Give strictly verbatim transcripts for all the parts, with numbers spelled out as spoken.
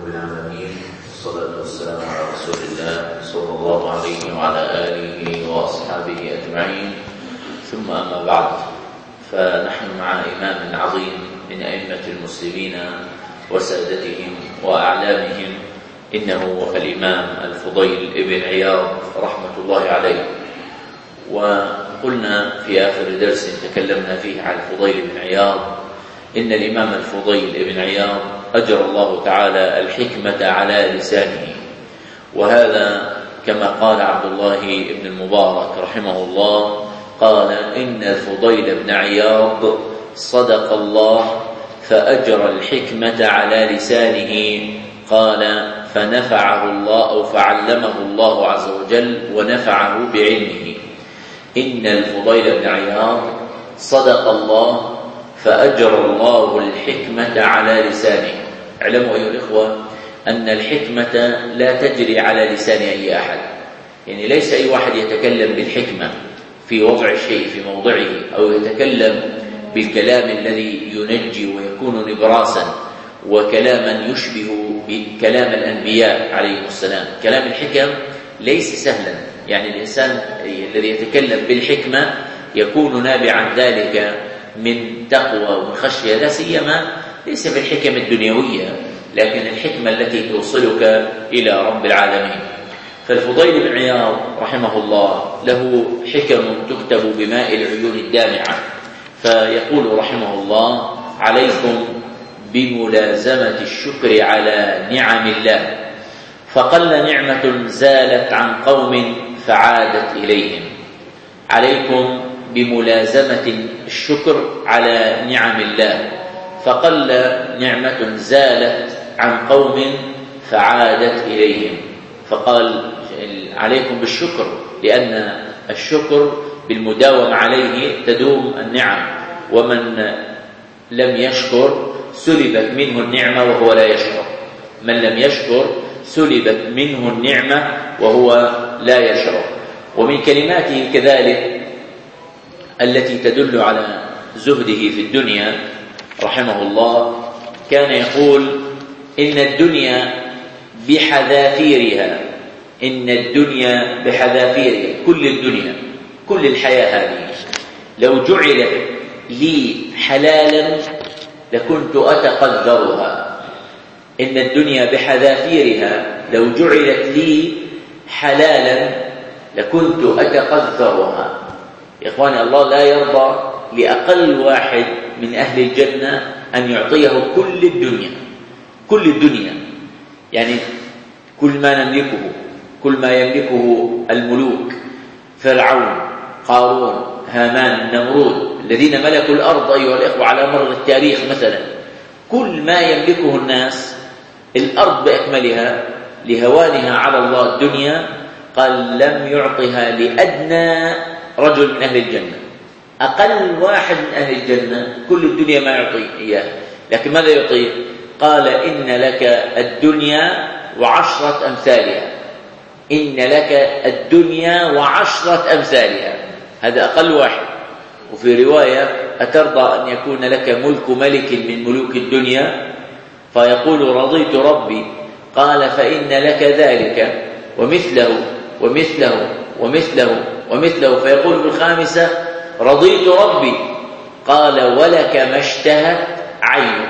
رب العالمين، والصلاة والسلام على رسول الله صلى الله عليه وعلى آله وأصحابه أجمعين، ثم أما بعد، فنحن مع إمام عظيم من أئمة المسلمين وسادتهم وأعلامهم، إنه الإمام الفضيل ابن عياض رحمة الله عليه. وقلنا في آخر درس تكلمنا فيه عن الفضيل بن عياض إن الإمام الفضيل بن عياض أجرى الله تعالى الحكمة على لسانه، وهذا كما قال عبد الله بن المبارك رحمه الله، قال إن الفضيل بن عياض صدق الله فأجرى الحكمة على لسانه، قال فنفعه الله أو فعلمه الله عز وجل ونفعه بعلمه. إن الفضيل بن عياض صدق الله فأجرى الله الحكمة على لسانه. اعلموا أيها الإخوة أن الحكمة لا تجري على لسان أي أحد، يعني ليس أي واحد يتكلم بالحكمة في وضع الشيء في موضعه، أو يتكلم بالكلام الذي ينجي ويكون نبراسا وكلاما يشبه بكلام الأنبياء عليهم السلام. كلام الحكم ليس سهلا، يعني الإنسان الذي يتكلم بالحكمة يكون نابعا ذلك من تقوى ومن خشية، لا سيما ليس بالحكم الدنيوية، لكن الحكمة التي توصلك إلى رب العالمين. فالفضيل بن عياض رحمه الله له حكم تكتب بماء العيون الدامعة، فيقول رحمه الله: عليكم بملازمة الشكر على نعم الله، فقل نعمة زالت عن قوم فعادت إليهم. عليكم بملازمة الشكر على نعم الله، فقل نعمة زالت عن قوم فعادت إليهم. فقال عليكم بالشكر، لأن الشكر بالمداومة عليه تدوم النعم، ومن لم يشكر سلبت منه النعمة وهو لا يشكر. من لم يشكر سلبت منه النعمة وهو لا يشعر. ومن كلماته كذلك التي تدل على زهده في الدنيا رحمه الله، كان يقول: إن الدنيا بحذافيرها، إن الدنيا بحذافيرها، كل الدنيا كل الحياة هذه لو جعلت لي حلالا لكنت أتقدرها. إن الدنيا بحذافيرها لو جعلت لي حلالا لكنت أتقدرها. يا إخواني، الله لا يرضى لأقل واحد من أهل الجنة أن يعطيه كل الدنيا، كل الدنيا، يعني كل ما نملكه، كل ما يملكه الملوك، فرعون، قارون، هامان، نمرود، الذين ملكوا الأرض أيها الإخوة على مر التاريخ مثلا، كل ما يملكه الناس، الأرض بأكملها، لهوانها على الله الدنيا، قال لم يعطها لأدنى رجل من أهل الجنة. أقل واحد من أهل الجنة كل الدنيا ما يعطيه إياه، لكن ماذا يعطيه؟ قال إن لك الدنيا وعشرة أمثالها، إن لك الدنيا وعشرة أمثالها، هذا أقل واحد. وفي رواية: أترضى أن يكون لك ملك ملك من ملوك الدنيا؟ فيقول: رضيت ربي. قال: فإن لك ذلك ومثله ومثله ومثله ومثله. فيقول في الخامسة: رضيت ربي. قال: ولك ما اشتهت عينك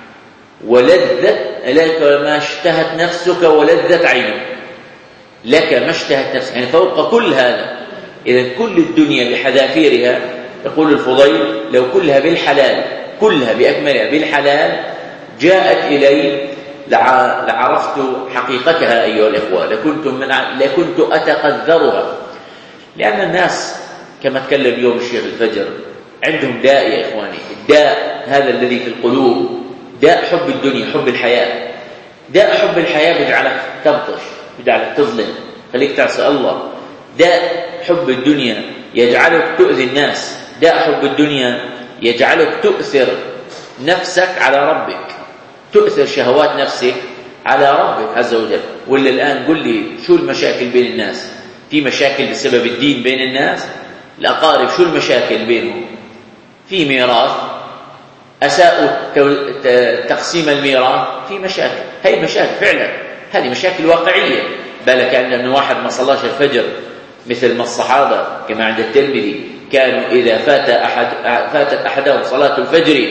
ولذت لك ما اشتهت نفسك ولذت عينك. لك ما اشتهت نفسك، يعني فوق كل هذا. إذا كل الدنيا بحذافيرها، يقول الفضيل: لو كلها بالحلال، كلها بأكملها بالحلال جاءت إلي لعرفت حقيقتها أيها الإخوة، لكنت, من لكنت أتقذرها. لأن الناس كما تكلم اليوم الشيخ الفجر عندهم داء يا إخواني، الداء هذا الذي في القلوب، داء حب الدنيا، حب الحياة. داء حب الحياة بيجعلك تبطش، بيجعلك تظلم، خليك تعصي الله. داء حب الدنيا يجعلك تؤذي الناس. داء حب الدنيا يجعلك تؤثر نفسك على ربك، تؤثر شهوات نفسك على ربك عز وجل. ولا الآن قل لي شو المشاكل بين الناس؟ في مشاكل بسبب الدين بين الناس. الأقارب شو المشاكل بينهم؟ في ميراث، أساءوا تقسيم الميراث، في مشاكل. هي مشاكل فعلا، هذه مشاكل واقعية. بالك أن واحد ما صلاش الفجر مثل ما الصحابة كما عند الترمذي كانوا إذا فات أحد فاتت أحدهم صلاة الفجر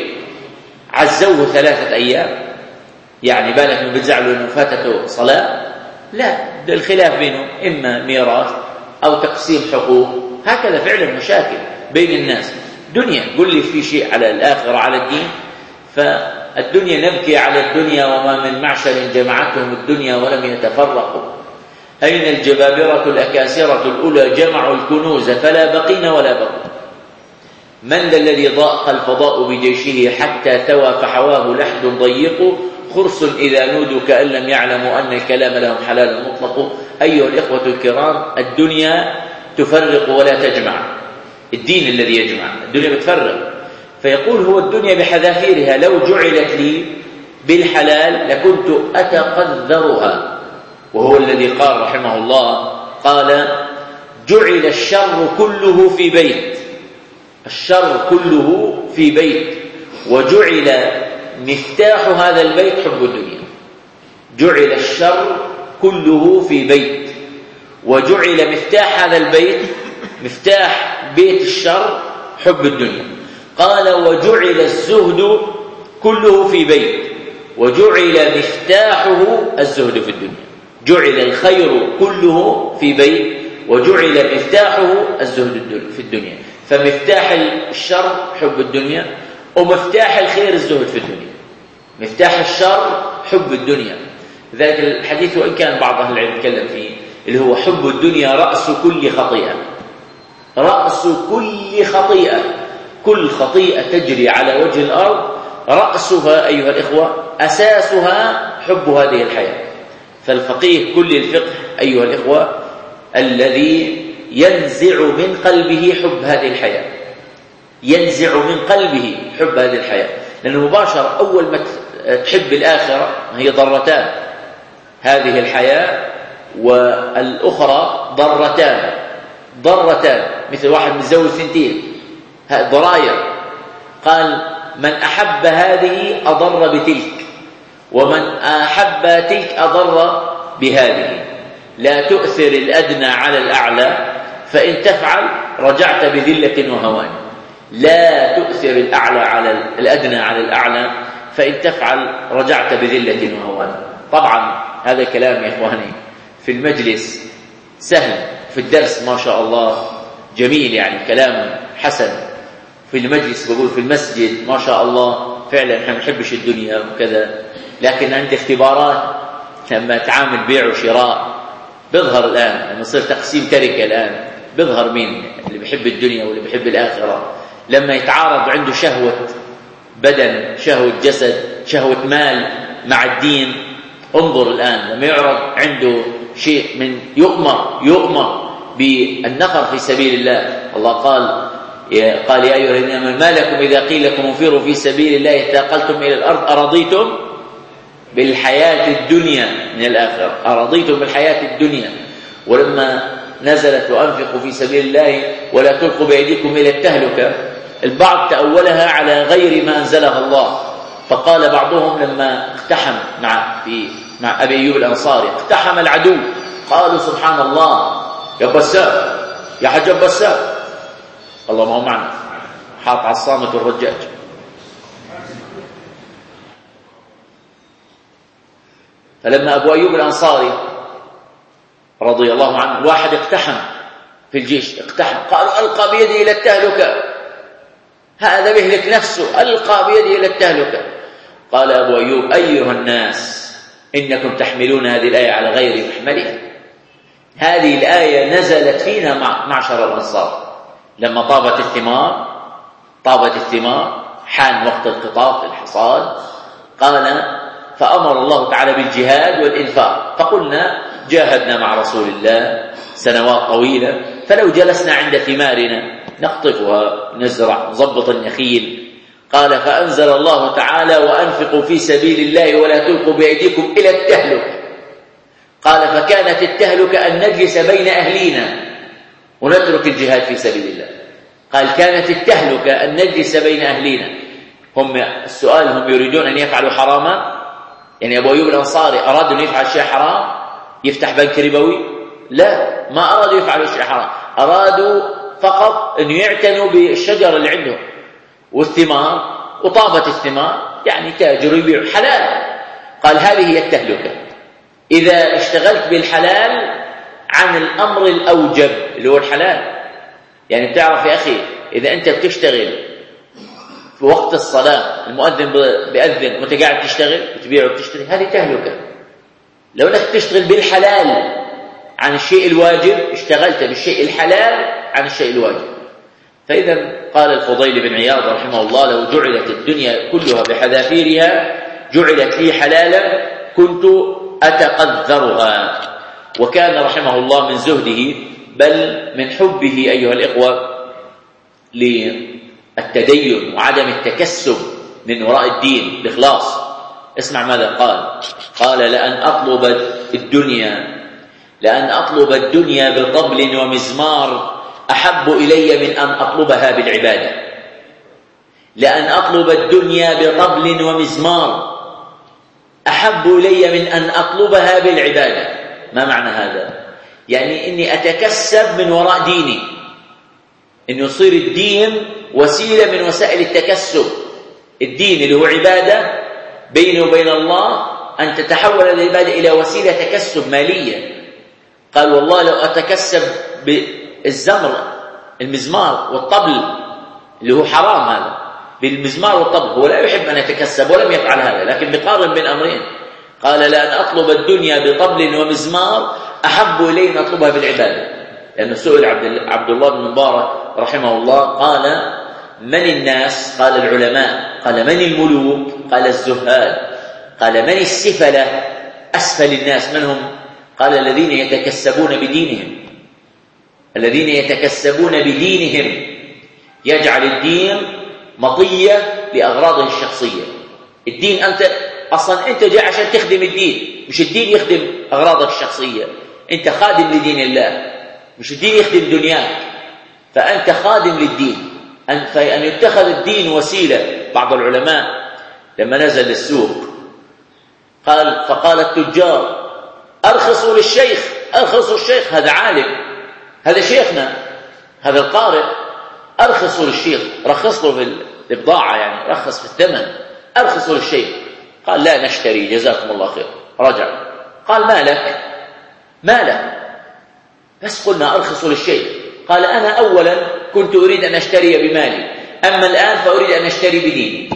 عزوه ثلاثة أيام. يعني بالك من بتزعلوا أنه فاتته صلاة؟ لا، الخلاف بينهم إما ميراث أو تقسيم حقوق، هكذا فعلا مشاكل بين الناس. دنيا، قل لي في شيء على الآخرة على الدين؟ فالدنيا نبكي على الدنيا وما من معشر جمعتهم الدنيا ولم يتفرقوا. أين الجبابرة الأكاسرة الأولى جمعوا الكنوز فلا بقين ولا بقوا. من ذا الذي ضاق الفضاء بجيشه حتى ثوى فحواه لحد ضيق خرس إذا نودوا كأن لم يعلموا أن الكلام لهم حلال مطلق. أيها الإخوة الكرام، الدنيا تفرق ولا تجمع. الدين الذي يجمع، الدنيا بتفرق. فيقول هو الدنيا بحذافيرها لو جعلت لي بالحلال لكنت أتقذرها. وهو الذي قال رحمه الله، قال جعل الشر كله في بيت، الشر كله في بيت، وجعل مفتاح هذا البيت حب الدنيا. جعل الشر كله في بيت، وجعل مفتاح هذا البيت، مفتاح بيت الشر حب الدنيا. قال وجعل الزهد كله في بيت، وجعل مفتاحه الزهد في الدنيا. جعل الخير كله في بيت، وجعل مفتاحه الزهد في الدنيا. فمفتاح الشر حب الدنيا، ومفتاح الخير الزهد في الدنيا. مفتاح الشر حب الدنيا. ذلك الحديث وإن كان بعض أهل العلم يتكلم فيه، اللي هو حب الدنيا رأس كل خطيئة. رأس كل خطيئة، كل خطيئة تجري على وجه الأرض رأسها أيها الإخوة أساسها حب هذه الحياة. فالفقيه كل الفقه أيها الإخوة الذي ينزع من قلبه حب هذه الحياة، ينزع من قلبه حب هذه الحياة. لأنه مباشر أول ما تحب الآخرة هي ضرتان، هذه الحياة والأخرى ضرتان. ضرتان مثل واحد متزوج ثنتين، ضراير. قال من أحب هذه أضر بتلك، ومن أحب تلك أضر بهذه. لا تؤثر الأدنى على الأعلى، فإن تفعل رجعت بذلة وهوان. لا تؤثر الأعلى على الأدنى على الأعلى، فإن تفعل رجعت بذلة وهوان. طبعا هذا كلام يا إخواني في المجلس سهل، في الدرس ما شاء الله جميل، يعني كلام حسن. في المجلس بقول في المسجد ما شاء الله فعلا احنا ما بنحبش الدنيا وكذا، لكن عند اختبارات لما تعامل بيع وشراء بيظهر الآن، لما يصير تقسيم تركة الآن بيظهر مين اللي بيحب الدنيا واللي بيحب الآخرة. لما يتعارض عنده شهوة بدن، شهوة جسد، شهوة مال مع الدين، انظر الآن لما يعرض عنده شيء من يؤمر يؤمر بالنفر في سبيل الله. الله قال قال يا أيها الذين آمنوا ما لكم إذا قيل لكم انفروا في سبيل الله اثاقلتم إلى الأرض أرضيتم بالحياة الدنيا من الآخرة. أرضيتم بالحياة الدنيا. ولما نزلت وأنفقوا في سبيل الله ولا تلقوا بأيديكم إلى التهلكة، البعض تأولها على غير ما أنزلها الله. فقال بعضهم لما اقتحم مع في مع أبي أيوب الأنصاري، اقتحم العدو، قالوا سبحان الله يا بسام يا حج بسام، الله ما هو معنا، حاط على الصامت الرجاج. فلما أبو أيوب الأنصاري رضي الله عنه واحد اقتحم في الجيش، اقتحم، قالوا ألقى بيده إلى التهلكة، هذا بيهلك نفسه، ألقى بيده إلى التهلكة. قال أبو أيوب أيها الناس إنكم تحملون هذه الآية على غير محملها. هذه الآية نزلت فينا معشر الأنصار لما طابت الثمار، طابت الثمار حان وقت القطاف الحصاد. قال فأمر الله تعالى بالجهاد والإنفاق، فقلنا جاهدنا مع رسول الله سنوات طويلة، فلو جلسنا عند ثمارنا نقطفها نزرع نضبط النخيل. قال فأنزل الله تعالى وأنفقوا في سبيل الله ولا تلقوا بأيديكم إلى التهلكة. قال فكانت التهلكة أن نجلس بين أهلينا ونترك الجهاد في سبيل الله. قال كانت التهلكة أن نجلس بين أهلينا. هم السؤال هم يريدون أن يفعلوا حراما؟ يعني أبو أيوب الأنصاري أراد أن يفعل شيء حرام يفتح بنك ربوي؟ لا، ما أرادوا يفعلوا شيء حرام، أرادوا فقط أن يعتنوا بالشجر اللي عندهم والثمار وطابة الثمار، يعني تاجر يبيع حلال. قال هذه هي التهلكة، إذا اشتغلت بالحلال عن الأمر الأوجب اللي هو الحلال. يعني بتعرف يا أخي، إذا أنت بتشتغل في وقت الصلاة المؤذن بيأذن وأنت قاعد تشتغل وتبيع وتشتري، هذه تهلكة. لو أنك تشتغل بالحلال عن الشيء الواجب اشتغلت بالشيء الحلال عن الشيء الواجب. فإذا قال الفضيل بن عياض رحمه الله: لو جعلت الدنيا كلها بحذافيرها جعلت لي حلالا كنت أتقذرها. وكان رحمه الله من زهده بل من حبه أيها الإخوة للتدين وعدم التكسب من وراء الدين، الإخلاص. اسمع ماذا قال: قال لأن أطلب الدنيا لأن أطلب الدنيا بطبل ومزمار أحب إلي من أن أطلبها بالعبادة. لأن أطلب الدنيا بطبل ومزمار أحب إلي من أن أطلبها بالعبادة. ما معنى هذا؟ يعني إني أتكسب من وراء ديني، إن يصير الدين وسيلة من وسائل التكسب. الدين اللي هو عبادة بيني وبين الله، أن تتحول العبادة إلى وسيلة تكسب مالية. قال والله لو أتكسب بالزمر المزمار والطبل اللي هو حرام، هذا بالمزمار والطبل، هو لا يحب أن يتكسب ولم يفعل هذا، لكن بقارن بين أمرين. قال لأن أطلب الدنيا بطبل ومزمار أحب إلي أن أطلبها بالعبادة. لأنه سئل عبد الله بن مبارك رحمه الله قال: من الناس؟ قال العلماء. قال من الملوك؟ قال الزهاد. قال من السفلة؟ أسفل الناس من هم؟ قال الذين يتكسبون بدينهم الذين يتكسبون بدينهم يجعل الدين مطية لأغراضه الشخصية. الدين أنت أصلا أنت جاء عشان تخدم الدين، مش الدين يخدم أغراضك الشخصية. أنت خادم لدين الله، مش الدين يخدم دنياك، فأنت خادم للدين. أن فأن يتخذ الدين وسيلة. بعض العلماء لما نزل السوق قال فقال التجار: أرخصوا للشيخ أرخصوا الشيخ، هذا عالم، هذا شيخنا، هذا القارئ، أرخصوا للشيخ، رخص له في البضاعة، يعني رخص في الثمن، أرخصوا للشيخ. قال لا نشتري جزاكم الله خير. رجع قال ما لك ما لك بس قلنا أرخصوا للشيخ. قال أنا أولا كنت أريد أن أشتري بمالي، أما الآن فأريد أن أشتري بديني.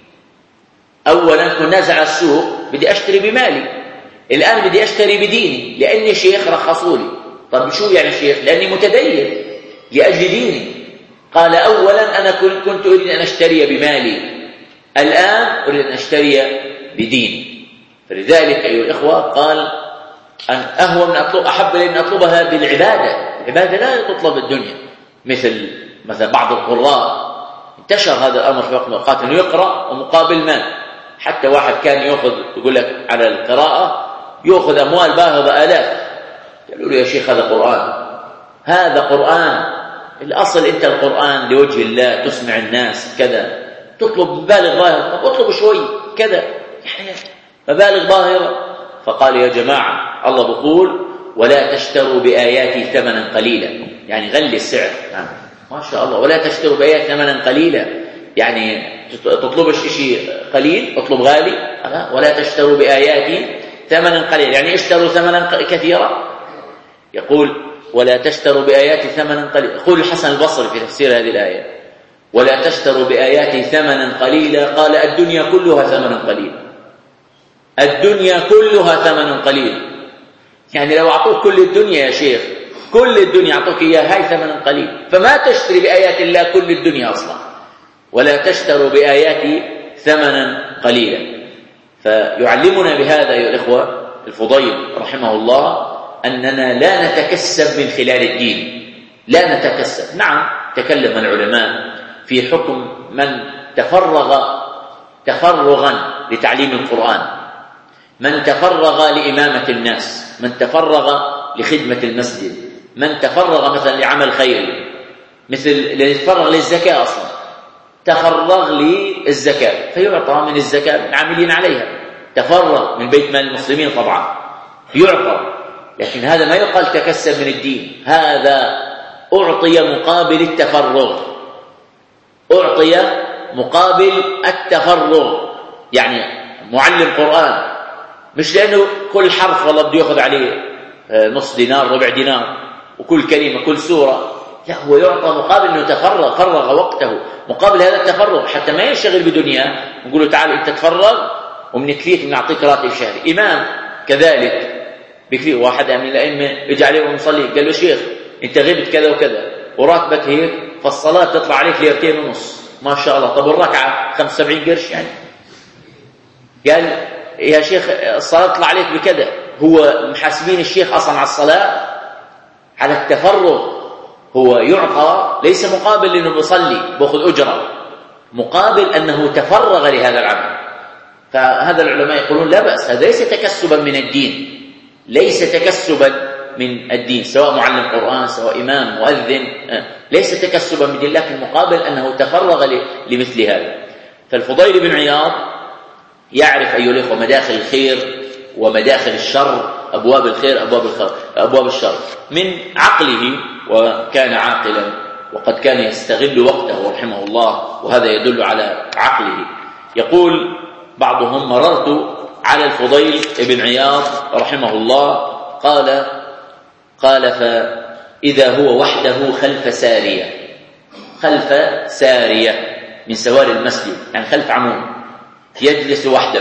أولا كنت نازع على السوق بدي أشتري بمالي، الآن بدي أشتري بديني لأني شيخ رخصوا لي. طب شو يعني شيخ؟ لأني متدين لأجل ديني. قال أولا أنا كنت أريد أن أشتري بمالي، الآن أريد أن أشتري بديني. فلذلك أيها الإخوة قال أن أهوى من أطلب أحب لي أن أطلبها بالعبادة. العبادة لا تطلب الدنيا. مثل مثلا بعض القراء انتشر هذا الأمر في وقت الأوقات أنه يقرأ ومقابل مال. حتى واحد كان يأخذ يقول لك على القراءة يأخذ أموال باهظة آلاف. قالوا له يا شيخ هذا قرآن، هذا قرآن، الأصل أنت القرآن لوجه الله تسمع الناس كذا، تطلب مبالغ ظاهرة، طب اطلب شوي كذا، يعني مبالغ ظاهرة. فقال يا جماعة الله بقول ولا تشتروا بآياتي ثمنا قليلا، يعني غلي السعر. يعني ما شاء الله ولا تشتروا بآياتي ثمنا قليلا، يعني تطلب شيء قليل اطلب غالي. ولا تشتروا بآياتي ثمنا قليلا يعني اشتروا ثمنا كثيرا. يقول ولا تشتروا بآياتي ثمنا قليلا. يقول الحسن البصري في تفسير هذه الآية ولا تشتروا بآياتي ثمنا قليلا، قال الدنيا كلها ثمن قليل، الدنيا كلها ثمن قليل. يعني لو أعطوك كل الدنيا يا شيخ، كل الدنيا أعطوك إياها، هاي ثمن قليل، فما تشتري بآيات الله كل الدنيا أصلا. ولا تشتروا بآياتي ثمنا قليلا. فيعلمنا بهذا يا الإخوة الفضيل رحمه الله أننا لا نتكسب من خلال الدين، لا نتكسب. نعم تكلم العلماء في حكم من تفرغ تفرغا لتعليم القرآن، من تفرغ لإمامة الناس، من تفرغ لخدمة المسجد، من تفرغ مثلا لعمل خيري، مثل اللي يتفرغ للزكاة أصلا، تفرغ للزكاة فيعطى من الزكاة من عاملين عليها. تفرغ من بيت مال المسلمين طبعا يعطى، لكن هذا ما يقال تكسب من الدين، هذا أعطي مقابل التفرغ، أعطي مقابل التفرغ. يعني معلم قرآن مش لأنه كل حرف والله بده يأخذ عليه نص دينار ربع دينار وكل كلمة كل سورة، لا، هو يعطى مقابل أنه تفرغ، فرغ وقته مقابل هذا التفرغ حتى ما ينشغل بدنيا. نقول له تعال أنت تفرغ ومنكفيك بنعطيك راتب شهري. إمام كذلك بكفيه. واحد من الأئمة يجي عليه ومصلي قال له شيخ أنت غبت كذا وكذا وراتبك هيك، فالصلاة تطلع عليك ليرتين ونص ما شاء الله، طب الركعة خمسة وسبعين قرش يعني. قال يا شيخ الصلاة تطلع عليك بكذا. هو محاسبين الشيخ أصلا على الصلاة على التفرغ، هو يعطى ليس مقابل لأنه بيصلي بأخذ أجرة، مقابل أنه تفرغ لهذا العمل. فهذا العلماء يقولون لا بأس، هذا ليس تكسبا من الدين، ليس تكسبا من الدين، سواء معلم قرآن سواء إمام مؤذن، ليس تكسبا من الدين، لكن مقابل أنه تفرغ لمثل هذا. فالفضيل بن عياض يعرف أيها الأخوة مداخل الخير ومداخل الشر، أبواب الخير أبواب الخير أبواب الشر من عقله، وكان عاقلا وقد كان يستغل وقته رحمه الله، وهذا يدل على عقله. يقول بعضهم مررت على الفضيل بن عياض رحمه الله، قال قال فإذا هو وحده خلف سارية، خلف سارية من سوار المسجد يعني خلف عمود، يجلس وحده.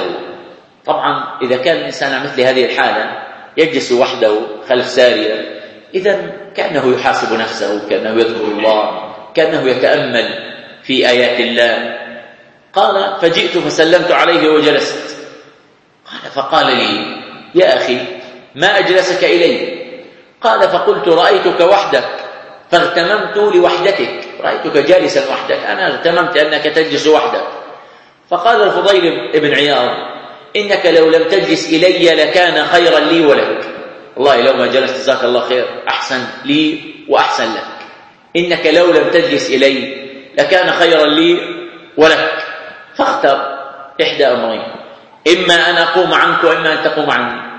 طبعا إذا كان الإنسان على مثل هذه الحالة يجلس وحده خلف سارية، إذن كأنه يحاسب نفسه، كأنه يذكر الله، كأنه يتأمل في آيات الله. قال فجئت فسلمت عليه وجلست. قال فقال لي يا أخي ما أجلسك إلي؟ قال فقلت رأيتك وحدك فاغتممت لوحدتك، رأيتك جالسا وحدك، أنا اغتممت أنك تجلس وحدك. فقال الفضيل بن عياض إنك لو لم تجلس إلي لكان خيرا لي ولك، والله لو ما جلست جزاك الله خير أحسن لي وأحسن لك، إنك لو لم تجلس إلي لكان خيرا لي ولك، فاختر إحدى أمرين، إما أن أقوم عنك وإما أن تقوم عني.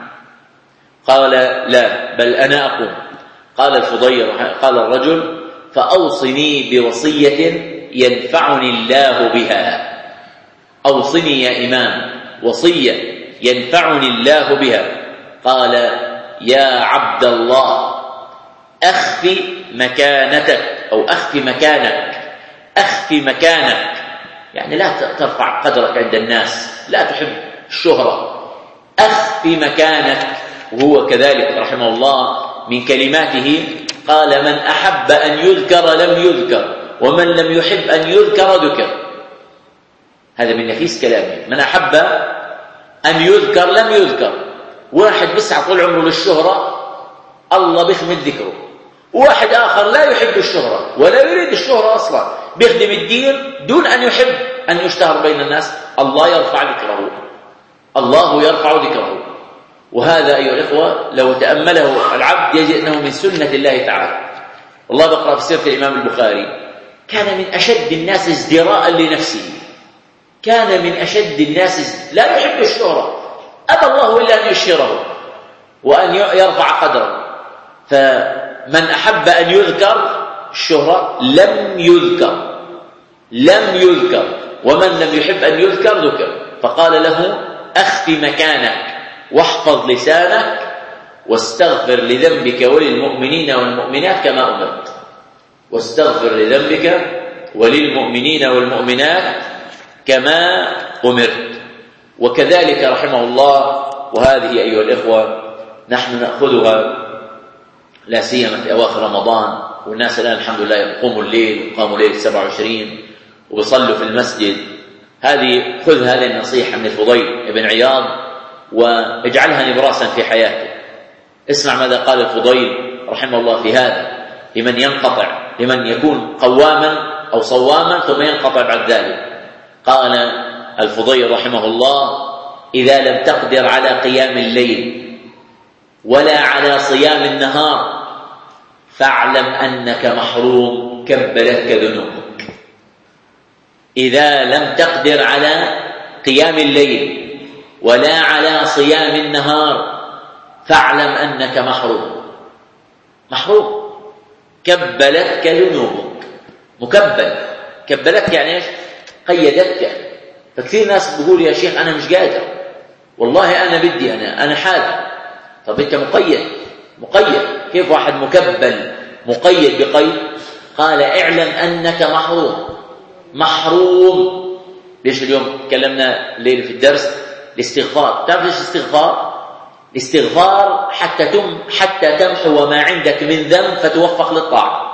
قال لا بل أنا أقوم. قال الفضيل قال الرجل فأوصني بوصية ينفعني الله بها، أوصني يا إمام وصية ينفعني الله بها. قال يا عبد الله أخفي مكانتك أو أخفي مكانك، أخفي مكانك يعني لا ترفع قدرك عند الناس، لا تحب الشهرة، أخفي مكانك. وهو كذلك رحمه الله من كلماته قال من أحب أن يذكر لم يذكر ومن لم يحب أن يذكر ذكر. هذا من نفيس كلامه، من أحب أن يذكر لم يذكر. واحد بيسعى طول عمره للشهرة الله بيخمد ذكره، وواحد آخر لا يحب الشهرة ولا يريد الشهرة أصلا، بيخدم الدين دون أن يحب أن يشتهر بين الناس، الله يرفع ذكره، الله يرفع ذكره. وهذا أيها الإخوة لو تأمله العبد يجد أنه من سنة الله تعالى. والله بقرأ في سيرة الإمام البخاري كان من أشد الناس ازدراء لنفسه، كان من أشد الناس لا يحب الشهرة، أبى الله إلا أن يشهره وأن يرفع قدره. فمن أحب أن يذكر الشهرة لم يذكر لم يذكر ومن لم يحب أن يذكر ذكر. فقال له أخفي مكانك واحفظ لسانك واستغفر لذنبك وللمؤمنين والمؤمنات كما أمرت، واستغفر لذنبك وللمؤمنين والمؤمنات كما أمرت. وكذلك رحمه الله، وهذه أيها الإخوة نحن نأخذها لا سيما في أواخر رمضان، والناس الآن الحمد لله يقوموا الليل وقاموا ليل سبعة وعشرين ويصلوا في المسجد. هذه خذ هذه النصيحة من الفضيل بن عياض واجعلها نبراسا في حياتك. اسمع ماذا قال الفضيل رحمه الله في هذا لمن ينقطع، لمن يكون قواما أو صواما ثم ينقطع بعد ذلك. قال الفضيل رحمه الله إذا لم تقدر على قيام الليل ولا على صيام النهار فاعلم أنك محروم كبلتك ذنوبك. إذا لم تقدر على قيام الليل ولا على صيام النهار فاعلم أنك محروم. محروم. كبلتك ذنوبك. مكبل. كبلتك يعني ايش؟ قيدتك. فكثير ناس بيقول يا شيخ أنا مش قادر، والله أنا بدي، أنا أنا حاضر. طب أنت مقيد. مقيد. كيف واحد مكبل مقيد بقيد؟ قال اعلم أنك محروم. محروم. ليش اليوم تكلمنا الليل في الدرس الاستغفار؟ تعرف ليش الاستغفار؟ الاستغفار حتى تم حتى تمحو ما عندك من ذنب فتوفق للطاعة.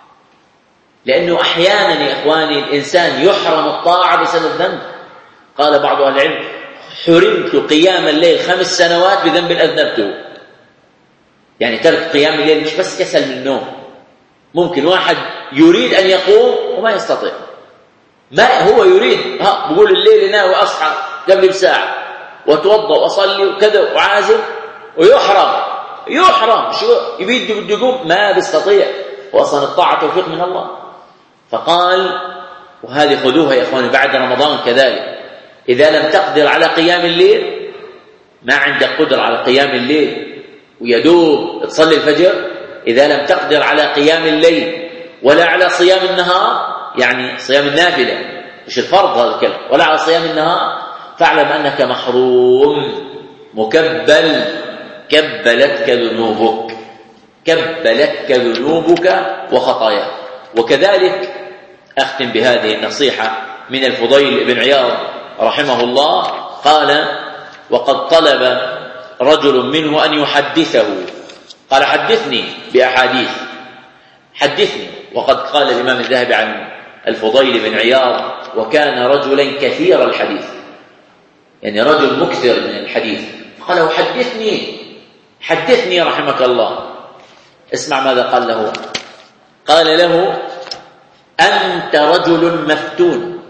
لأنه أحيانا يا إخواني الإنسان يحرم الطاعة بسبب ذنب. قال بعض أهل العلم حرمت قيام الليل خمس سنوات بذنب أذنبته. يعني ترك قيام الليل مش بس كسل من النوم، ممكن واحد يريد أن يقوم وما يستطيع، ما هو يريد، ها بقول الليل ناوي أصحى قبل بساعة وأتوضأ وأصلي وكذا وعازم، ويحرم يحرم شو يبيد بده يقوم ما بيستطيع، وأصلا الطاعة توفيق من الله. فقال وهذه خذوها يا إخواني بعد رمضان كذلك، إذا لم تقدر على قيام الليل، ما عندك قدر على قيام الليل ويدوب تصلي الفجر، إذا لم تقدر على قيام الليل ولا على صيام النهار، يعني صيام النافلة مش الفرض هذا الكلام، ولا على صيام النهار، فاعلم أنك محروم مكبل. كبلتك ذنوبك. كبلتك ذنوبك وخطاياك. وكذلك أختم بهذه النصيحة من الفضيل بن عياض رحمه الله قال وقد طلب رجل منه أن يحدثه، قال حدثني بأحاديث، حدثني. وقد قال الإمام الذهبي عن الفضيل بن عياض وكان رجلا كثير الحديث، يعني رجل مكثر من الحديث. قال حدثني حدثني رحمك الله. اسمع ماذا قال له. قال له أنت رجل مفتون،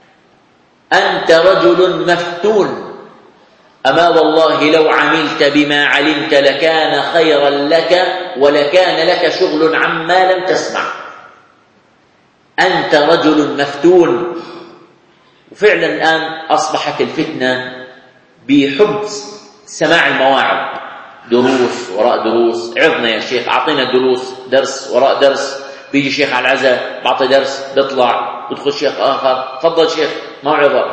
أنت رجل مفتون، أما والله لو عملت بما علمت لكان خيرا لك ولكان لك شغل عما لم تسمع. أنت رجل مفتون. وفعلا الآن أصبحت الفتنة بحب سماع المواعظ، دروس وراء دروس، عظنا يا شيخ أعطينا دروس، درس وراء درس، بيجي شيخ على العزاء بعطي درس، بيطلع بدخل شيخ آخر، تفضل شيخ موعظة،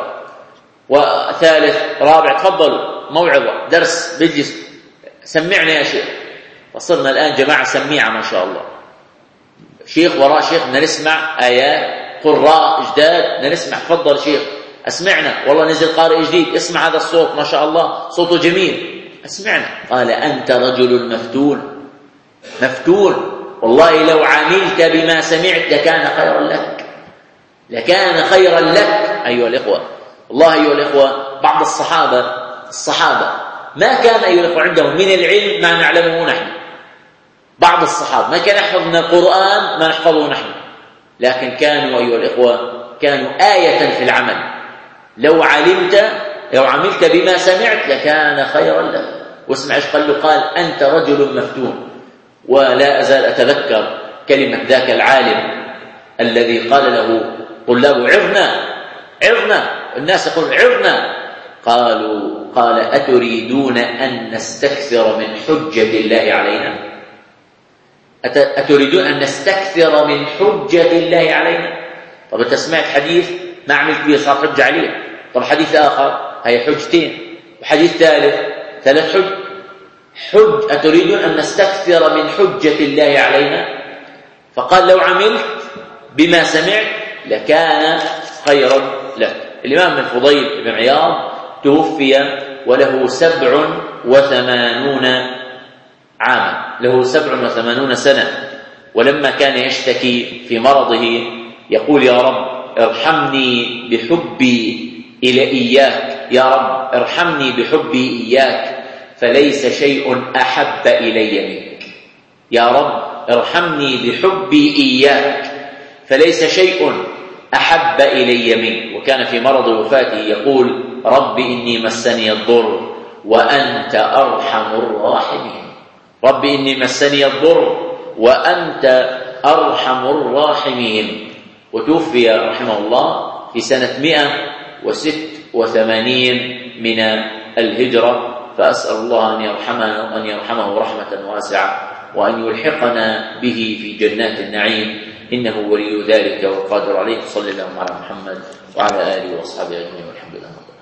وثالث رابع تفضل موعظة درس، بيجي سمعنا يا شيخ. فصرنا الآن جماعة سميعة ما شاء الله، شيخ وراء شيخ، بدنا نسمع آيات، قراء جداد بدنا نسمع، تفضل شيخ أسمعنا، والله نزل قارئ جديد، اسمع هذا الصوت ما شاء الله صوته جميل، أسمعنا. قال أنت رجل مفتون. مفتون. والله لو عملت بما سمعت لكان خيرا لك، لكان خيرا لك. أيها الإخوة، والله أيها الإخوة بعض الصحابة الصحابة ما كان أيها الإخوة عندهم من العلم ما نعلمه نحن. بعض الصحابة ما كان يحفظ من القرآن ما نحفظه نحن، لكن كانوا أيها الإخوة كانوا آية في العمل. لو علمت لو عملت بما سمعت لكان خيرا لك. واسمع ايش قال له، قال أنت رجل مفتون. ولا أزال أتذكر كلمة ذاك العالم الذي قال له طلابه عظنا عظنا، الناس يقولون عظنا، قالوا قال أتريدون أن نستكثر من حجة الله علينا؟ أتريدون أن نستكثر من حجة الله علينا؟ طب أنت سمعت حديث ما عملت به صار حجة عليه، طب حديث آخر هي حجتين، وحديث ثالث ثلاث حج حج أتريدون أن نستكثر من حجة الله علينا؟ فقال لو عملت بما سمعت لكان خيرا لك. الإمام الفضيل بن عياض توفي وله سبع وثمانون عاما، له سبع وثمانون سنة، ولما كان يشتكي في مرضه يقول يا رب ارحمني بحبي إلى إياك، يا رب ارحمني بحبي إياك فليس شيء أحب إلي منك، يا رب ارحمني بحبي إياك فليس شيء أحب إلي منك. وكان في مرض وفاته يقول رب إني مسني الضر وأنت أرحم الراحمين، رب إني مسني الضر وأنت أرحم الراحمين. وتوفي رحمه الله في سنة مئة وست وثمانين من الهجرة، فأسأل الله أن يرحمه, أن يرحمه رحمة واسعة، وأن يلحقنا به في جنات النعيم، إنه ولي ذلك والقادر عليه. صلى الله على محمد وعلى آله وأصحابه أجمعين والحمد لله.